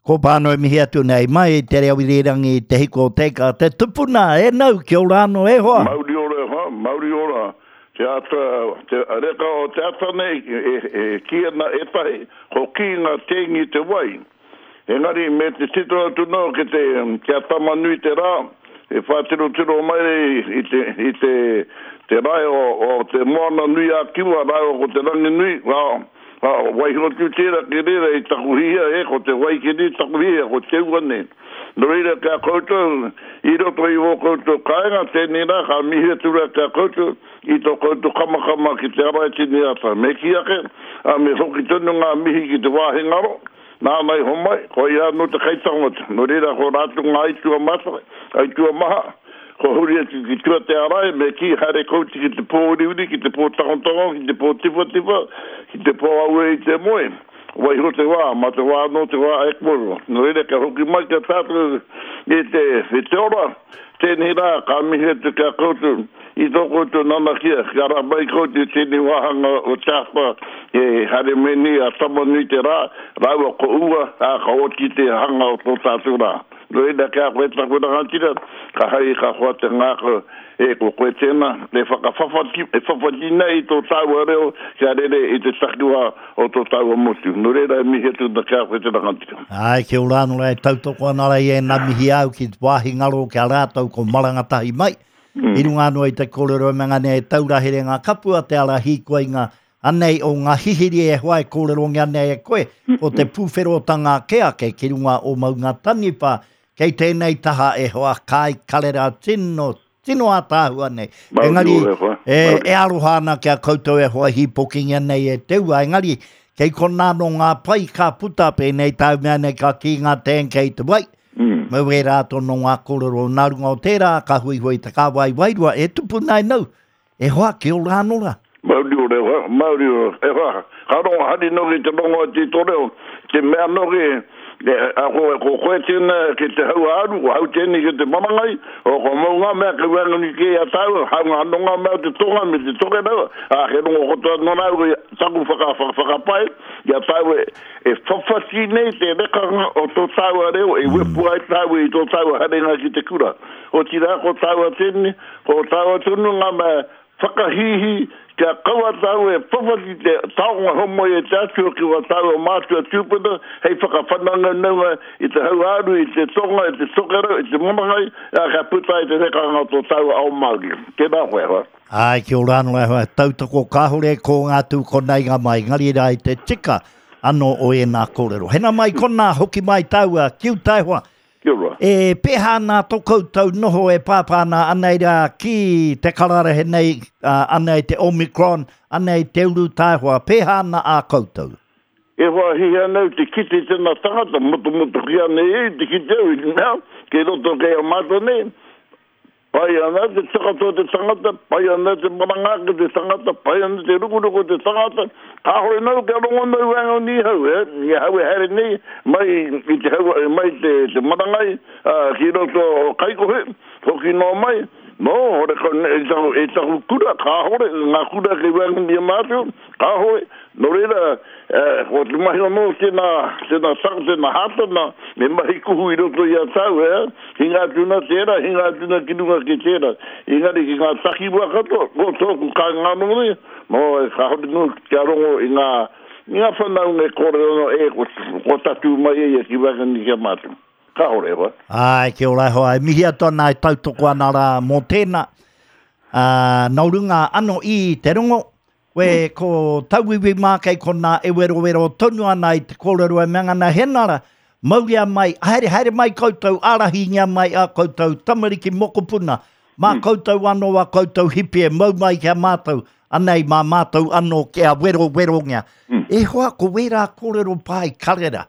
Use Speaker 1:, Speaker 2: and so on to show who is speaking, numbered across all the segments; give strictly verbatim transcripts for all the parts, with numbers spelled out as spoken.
Speaker 1: Ko pāno e mihi atu nei mai, te reo irirangi te hiko o teika, te tupuna, e nau, ki o rāno e hoa.
Speaker 2: Mauri ora, ha, mauri ora. Te ata, te reka o te ata nei, e, e kia na e tahi, ko ki ngā tengi te wai. Engari, me te tito atu no, ke te, ke a tamanui te rā, e whātiro tiro mai i te, i te, te rai o, o te moana nui a kiwa, rai o te rangi nui, wao. Ah, wai ho tu tira ke rera i takuhia e, ko te wai ke ni takuhia, ko te uane. No reira ka koutou, i roto i o koutou kainga, tēnei rā, ka mihia tura ka koutou, i to koutou kamakama ki te arai tini ata. Me ki ake, a me hoki tonu ngā mihi ki te wāhengaro, nā mai homai, ko i anu te kaitangota. No reira ko rātu ngā aitua mata, aitua maha, ko huri ati ki tua te arai, me ki hare kouti ki te pōriuri, ki te pōtangotango, ki te pōtifa-tifa, ki te pōaue i te moe. Wai ho te wā, ma te wā no te wā e koro. No ere ka hoki mai ka tātou e te, e te ora, tēnei rā, ka mihe te ka koutu, i tō koutu nana kia, ka rā mai koutu tēnei wāhanga o tāwha, e hare meni a tamanui te rā, rāua ko ua, a ka oti te hanga o tō tātou rā. No ere ka koe takuna ngātira, ka hai ka hoa te ngāko, e ko koe tēnā, e whakawhawhati, e whawhati nei tō tāua reo, kia rere i te takiwa o tō tāua motu. No rera e mihi atu na kia koe tēnā ngātira.
Speaker 1: Ai, ke urānu rei tautoko anara i e na mihi au ki wāhi ngaro kia rātau ko marangatahi mai. Mm. I runga anua i te kōrero me ngane e taurahere ngā kapua te ara hikua i ngā anei o ngā hihiri e hoa e kōrero ngi anei e koe, o te pūwherotanga keake ki runga o maunga tanipa, kei tēnei taha e hoa kai kalera tino, tino a tāhua nei. Engari, e, e arohana kia koutou e hoa hipokinga nei e teua. Engari, kei konano ngā pai ka puta pe nei tau mea nei ka ki ngā tēnkei te wai. Mm. Mau e rāto no ngā kōrero nārunga o tērā, ka hui hui te kā wai wairua, e tupu nai nau. E hoa ki o rānora.
Speaker 2: Mauri o rewa, mauri o rewa. Karonga hari nogi te rongo te toreo, te mea nogi, a ko ko koe tēnā ke te hau aru, o hau tēnei ke te mamangai, o ko maunga mea ke wangani ke a tau, hau ngā nonga mea te tonga me te toke rau, a ke rongo kotoa norau e taku whaka whakapai, ia tau e, e whawhati nei te rekanga o tō tau a reo, e wepu ai tau e tō tau a harenga ki te kura. O tira ko tau a tēnei, ko tau a tunu ngā mea whakahihi, kia kaua tau e whawhati te taonga homo e te atua ki wa tau o mātua tūpuna, hei whakawhananga naunga i te hau aru, i te tonga, i te tokera, i te mamangai, a ka puta i te rekanga tō tau au Māori. Ke nā hoa hoa.
Speaker 1: Ai, ki o rāno lai hoa, tautako kāhore ko ngā tū konei ngā mai, ngari rai te tika ano o e nā kōrero. Hena mai kona hoki mai taua, kiu tai hoa. E peha nā tō koutou noho e pāpāna anei rā ki te karare he nei, uh, anei te Omicron, anei te uru tāhua, peha nā a koutou?
Speaker 2: E hoa hi anau te kite tēnā tangata, moto moto ki anei e, te kite au i mea, ke roto kei a mātou nei. Pai ana te takato te tangata, pai ana te marangaka te tangata, pai ana te rukuruko te tangata, ka hoi nau ka rongo nau wanga ni hau, e, ni hau e here nei, mai i te hau, mai te, te marangai, uh, ki roto o kaikohe, hoki no mai, no, hore ka e tahu, e tahu kura, ka hore, ngā kura ke wanga ni a mātou, ka hoi, no reira, eh, o te mahi ono tēnā, tēnā saka, tēnā hātana, me mahi kuhu i roto i a tau, eh? Hinga tūna tēra, hinga tūna kinunga ki tēra. Ingari ki ngā taki wakato, ko tōku kā ngā nungi, mo e ka hori nu kia rongo i ngā, i ngā whanau nge kore ono e, ko, ko tatu mai e ki wakani kia mātu. Ka hori ewa.
Speaker 1: Ai, kia ora hoa, e mihi atona e tautoko anara mō tēnā, uh, naurunga ano i te rongo, we ko tauiwi mā kei kona e wero wero tonu ana i te kōrero e mangana henara, mauria mai, haere haere mai koutou, arahingia mai a koutou, tamariki mokopuna, mā mm. koutou ano a koutou hipi e mau mai kia mātou, anei mā mātou ano kia wero wero ngia. Mm. E hoa ko wera kōrero pai karera.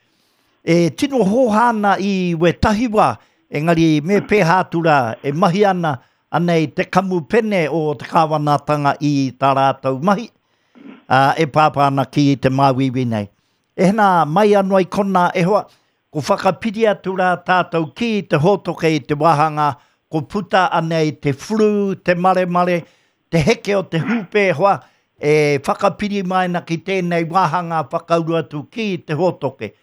Speaker 1: E tino hohana i we tahiwa, engari me pēhātura e mahi ana, anei te kamu pene o te kāwanatanga i tā rātou mahi, uh, e pāpāna ki te māwiwi nei. E hena mai anō i kona e hoa, ko whakapiri atu rā tātou ki te hotoke i te wahanga, ko puta anei te flu, te mare mare, te heke o te hupe e hoa, e whakapiri mai na ki tēnei wahanga whakauru atu ki te hotoke.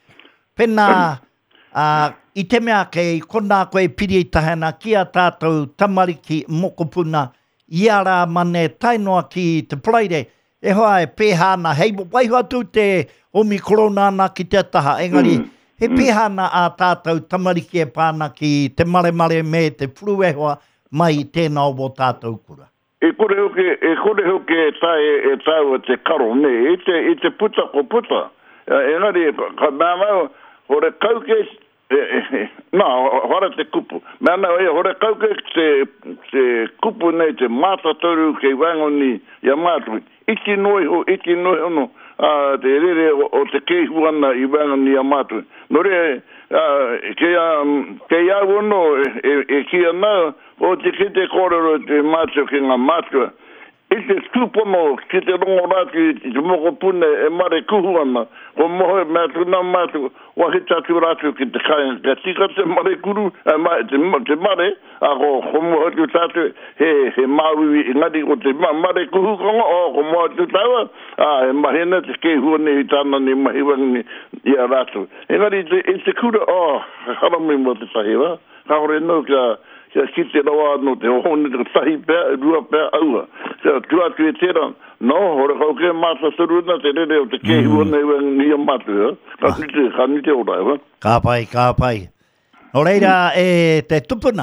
Speaker 1: Pena, uh, i te mea kei kona koe piri tahana ki a tātou tamariki mokopuna i ara mane tainoa ki te praire. E hoa e pēhana, hei waihoa tu te omikorona na ki te taha, engari, mm. he mm. pēhana a tātou tamariki e pāna ki te mare mare me te furu e hoa mai tēnā o tātou kura.
Speaker 2: E kore hoke, e kore hoke e tai e tau te karo ne, e te, e te puta ko puta. Engari, ka mēmau, hore kauke, e, e, nā, hore te kupu. Mēmau, e hore kauke te, te kupu nei te mātatoru kei wangoni ia mātui. Iki noi ho, iki noi hono, uh, te rere o, o te keihuana i wangoni ia mātui. No re, uh, ke, um, ke iau ono, e, e, e kia nau, o te ki te kōrero te mātua ki ngā mātua. I te tūpono ki te rongo rāti i te moko pune e mare kuhuana. Ko moho e mea tūna mātua wahi tātu rātu ki te kāinga. Ka tika te mare kuru, eh, ma, te, te mare, a ko, ko moho tu tātu he, he māui i ngati ko te mare kuhu konga, o ko moho tu tāua, a he mahena te kei huane i tāna ni mahiwangi i a rātu. Engari, i te, te kura, o, oh, harami mo te tahiwa, ka hore no kia, kia ki te rawa no te ohone te tahi pēr, rua pēr aua. Kia tua tu e tera, no, hore kau ke māta suruna te rere o te kehi wana iwa ngia mātu, ka nite, ka nite o rai,
Speaker 1: Ka pai, ka pai. No reira, e te tupuna,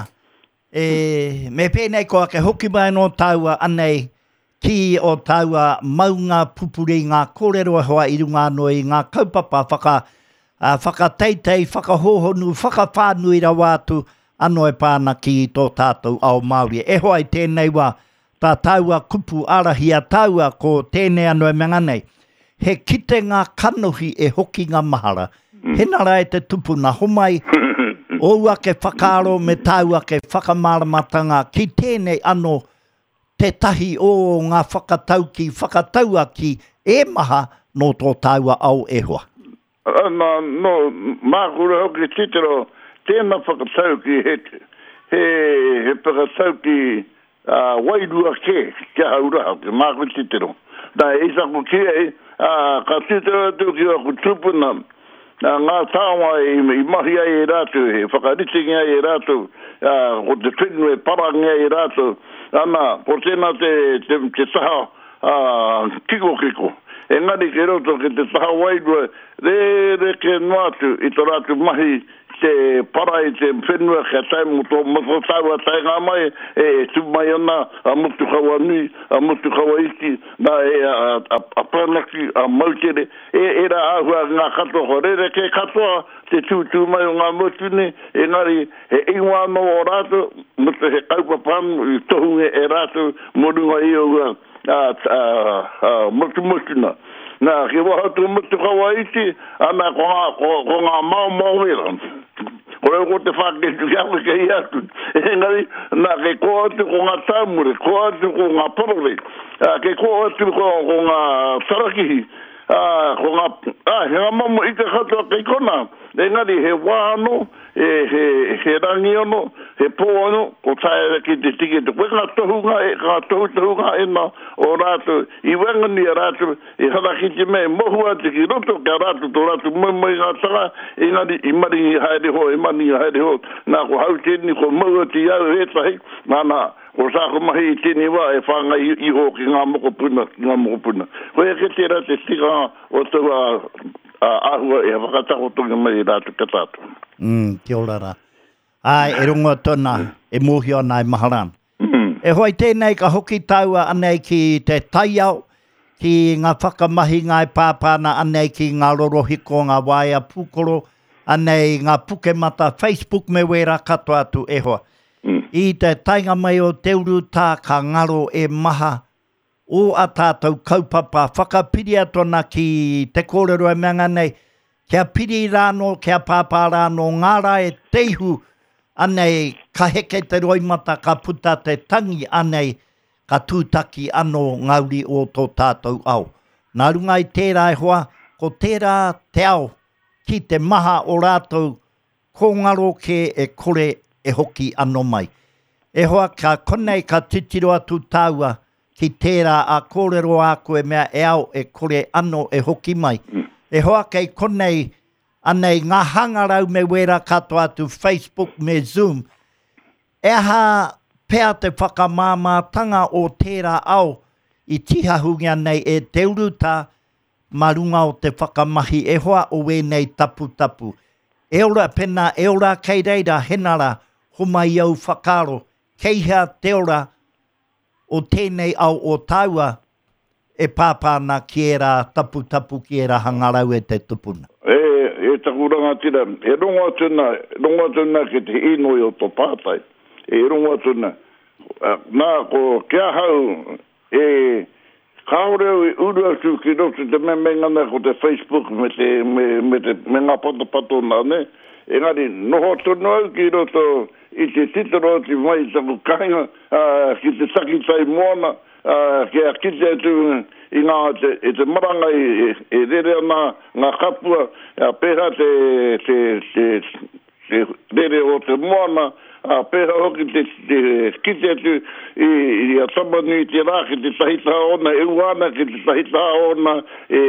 Speaker 1: e me pēnei koa ke hoki mai no taua anei ki o taua maunga pupuri ngā kōrero hoa i runga noi, ngā kaupapa whaka, uh, whakateitei, whakahohonu, whakawhānui rawātu, ano e pāna ki tō tātou ao Māori. E hoa i tēnei wā, tā taua kupu arahia taua ko tēnei ano e menga nei. He kite ngā kanohi e hoki ngā mahara. Mm. Hena rai te tupuna homai, oua ke whakaaro me taua ke whakamaramatanga ki tēnei ano te tahi o ngā whakatauki, whakataua ki e maha no tō taua au e hoa.
Speaker 2: Uh, no, no, mākura hoki titero, tēnā whakatauki he, he, he whakatauki uh, wairua ke, kia hauraha, ke mākura titero. Nā e isa ko kia e, uh, ka titero tu ki a ku tupuna, uh, ngā tāwa i, i mahi ai e rātu, he whakaritingi ai e rātu, uh, o te whenua e parangi ai e rātu, ana, po tēnā te, te, te taha uh, kiko kiko. Engari ke roto ke te taha wairua, re re ke noatu i tō rātu mahi, te parai te whenua ka tai muto moto taua tai ngā mai e tu mai ana a mutu kawa nui a mutu kawa iti na e a, a, a pānaki a mautere e e ra ahua ngā katoa ko rere ke katoa te tūtū mai o ngā mutuni e ngari he ingoa no o rātu mutu he kaupapanu i tohu e rātu morunga i o a, a, a mutu mutuna. Nā, ke wahatu mutu kawa iti, ana ko ngā, ko, ko ngā mau mauhera. Kore ko te whake tu kiawe ke i atu. Engari, nā, ke ko atu ko ngā tāmure, ko atu ko ngā parore, ke ko atu ko, ko ngā tarakihi, ko ngā, he ngā mamu i te katoa kei kona. Engari, he wāno, he, he, he rangi ono, he pō ono, ko tae ki te tiki te koe ngā tohunga, e ngā tohu tohunga e nā o rātu, i wangani a rātu, i haraki te mei mohua te ki roto ka rātu, tō rātu mai mai ngā tanga, e ngari i mari i haere ho, e mani i haere ho, nā ko hau tēni, ko maua te iau e tahi, nā nā, ko sāko mahi i tēni wā, e whanga i, i ho ki ngā moko puna, ki ngā moko puna. Koe ke te rā te tika o tōa, Uh, ahua e whakatako tunga mai rātu ka tātu.
Speaker 1: Mm, kia ora rā. Ai, e runga tōna, e mohi ana e maharan. Mm. E hoi tēnei ka hoki taua anei ki te taiao, ki ngā whakamahi ngā e pāpāna anei ki ngā rorohiko, ngā waia pūkoro, anei ngā pukemata Facebook me wera katoa atu e hoa. Mm. I te tainga mai o te uru tā ka ngaro e maha, o a tātou kaupapa, whakapiri atona ki te kōrero e meanga nei, kia piri rāno, kia pāpā rāno, ngāra e teihu anei, ka heke te roimata, ka puta te tangi anei, ka tūtaki ano ngauri o tō tātou au. Nā runga i tērā e hoa, ko tērā te au, ki te maha o rātou, ko ngaro ke e kore e hoki ano mai. E hoa ka konei ka titiro atu tāua, ki tērā a kōrero a koe mea e au e kore ano e hoki mai. Mm. E hoa kei konei anei ngā hangarau me wera katoa atu Facebook me Zoom, e ha pēr te whakamāmātanga o tērā au i tihahungia nei e te uruta marunga o te whakamahi e hoa o wēnei tapu tapu. E ora pena, e ora kei reira henara humai au whakaro, kei hea te ora o tēnei au o taua e pāpāna ki e rā tapu tapu ki e rā hangarau e te tupuna.
Speaker 2: E, e takuranga tira, e ronga tuna, ronga tuna ki te inoi o tō pātai. E ronga tuna, nā ko kia hau e kaoreo i uru atu ki roto te me mengana ko te Facebook me te me, me te me ngā patapato nā ne. Engari, noho tono au ki roto i te titaro ti mai taku kainga uh, ki te sakitai moana uh, ki a kite atu i ngā te, e te maranga i e rere ana ngā kapua a pēha te, te, te, te rere o te moana a pēha hoki te, te kite atu i, i a tamanu i te rā ki te tahita ona e uana ki te tahita ona e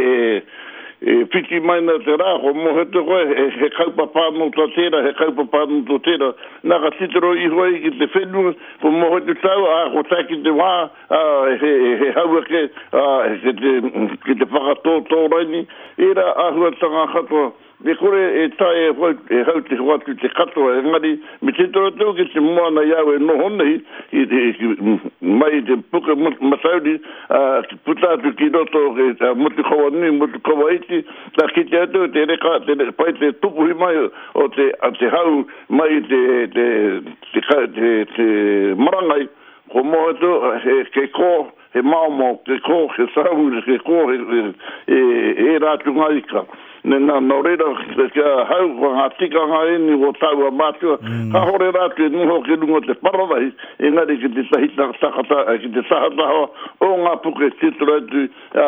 Speaker 2: e piti mai na te rā, ko mo he te koe, he, he kaupa pāno ta tera, he kaupa pāno ta tera, nā ka titero i hoi ki te whenua, ko mo he te tau, a ko tai ki te wā, a, he, he haua ke, a, he te, ki te whakatō tō raini, e rā ahua tanga katoa, me kore e tae e hoi, e hau te hoatu te katoa, e ngari, me te tō tō ki te moana iau e noho nei, i te, mai te puka matauri, a, puta atu ki roto, e mutu kawa nui, mutu kawa iti, ta ki te atu, te reka, te pai te tupuhi mai, o te, a te hau mai te, te, te, te, te, te marangai, ko moa tu, he, ke kō, he maomo, ke kō, he sahu, ke kō, he, he, he rātu ngaika. Nena no reira ka hau ko ha tika nga ni o tau a matua ka hore ratu e nuho ke lungo te paradai e ngari ki te tahita sakata ki te sahata o ngā puke titra tu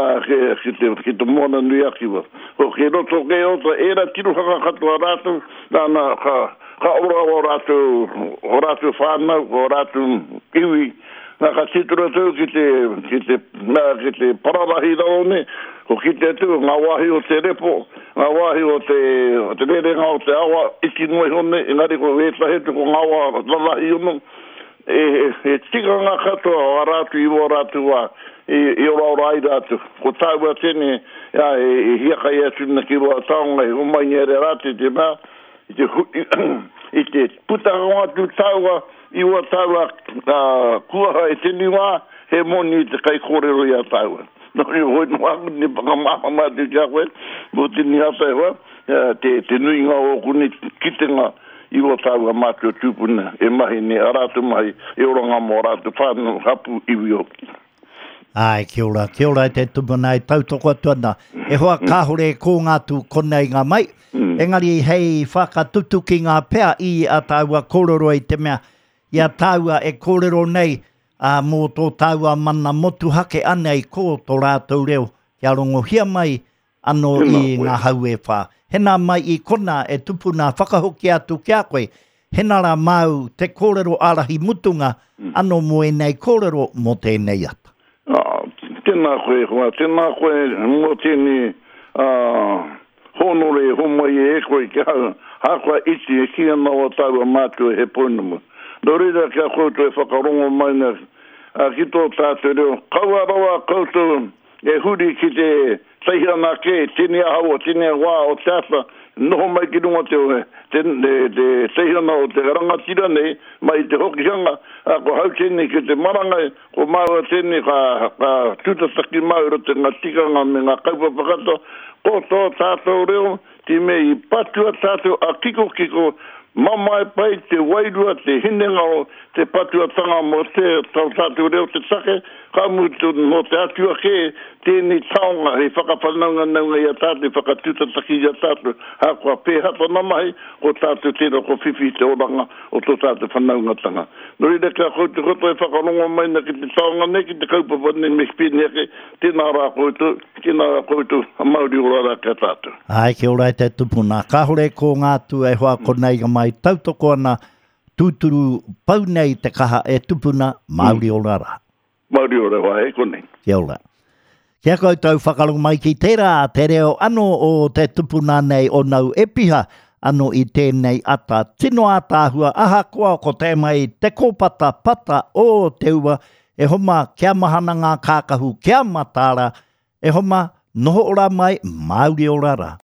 Speaker 2: ki te ki te mona nui akiwa o ke roto ke ota e ra tiru haka katua ratu nana ka ka ora o ratu o ratu whanau o ratu iwi nā ka titra tu ki te ki te nā ki te paradahi raone ko ki te tu ngā wahi o te repo ngā wahi o te o te rerenga o te awa iki noi hone engari ko weta he tu ko ngā wahi lalahi ono e, e tika ngā katoa o ratu i o ratu wa i, i ora ora ai ratu ko tau a tene ya, e, e hiaka i atu na ki roa taonga i umai ngere ratu te mea i te, i te putanga atu taua i ua taua uh, kuaha e teni wā he moni te kai kōrero i a taua. No i hoi noangu ni paka maha mā te kia koe, mo te ni hata e hoa, te, te nui ngā o kuni kitenga i ua taua mātua tūpuna e mahi ne aratu mahi e oranga mō rātu whānu hapu iwi oki.
Speaker 1: Ai, kia ora, kia ora e te tupuna e tautoko atuana. E hoa kāhore ko ngātu konei ngā mai, mm. engari hei whakatutu ki ngā pēr i a taua kōrero i te mea, i a taua e kōrero nei, a mō tō taua mana motu hake anei ko tō rātou reo, kia rongo hia mai ano i ngā hau e whā. Hena mai i kona e tupuna whakahoki atu kia koe, hena rā mau te kōrero arahi mutunga, ano mo e nei kōrero mo tēnei ata.
Speaker 2: Ah, tēnā koe, hoa, tēnā koe mo tēnei uh, honore homai e koe ki hau, hākua iti e kia maua taua mātua he poinumu. Nō reira kia koutou e whakarongo mai na uh, ki tō tātou reo. Kaua rawa koutou e huri ki te taihana ke, tēnei ahau o tēnei wā o tāwha, noho mai ki runga te oe, te, te, te taihana o te rangatira nei, mai te hokihanga, a ko hau tēnei ki te marangai, ko maua tēnei ka, ka tūtataki maura te ngā tikanga me ngā kaupa pakata, ko tō tātou reo, te me i patua tātou a kiko kiko, mamai pai te wairua, te hinenga o te patua tanga mo te tau tātou reo te take, ka mutu no te atua ke, tēnei taonga, he whakawhanaunga naunga i a tātou, whakatutataki i a tātou, hākua pēhata namahi, o tātou tēra ko whiwhi te oranga, o tō tātou whanaunga tanga. Nori reka koutu koto e whakarongo mai na ki te taonga ne, ki te kaupapane me spini ake, tēnā rā koutu, tēnā rā koutu, a mauri ora rā ka tātou.
Speaker 1: Ai, ki ora e te tupuna. Ka hore ko ngātu e hoa konei ga mai tautoko ana, tūturu pau nei te kaha e tupuna, mauri ora rā.
Speaker 2: Mauri ora rā, e konei.
Speaker 1: Kia ora. Kia koutou whakarongo mai ki tērā, te reo ano o te tupuna nei o nau e piha, ano i tēnei ata tino ātāhua, aha koa ko te mai te kōpata pata o te ua, e homa kia mahana ngā kākahu, kia matāra, e homa noho ora mai, Māori ora ra.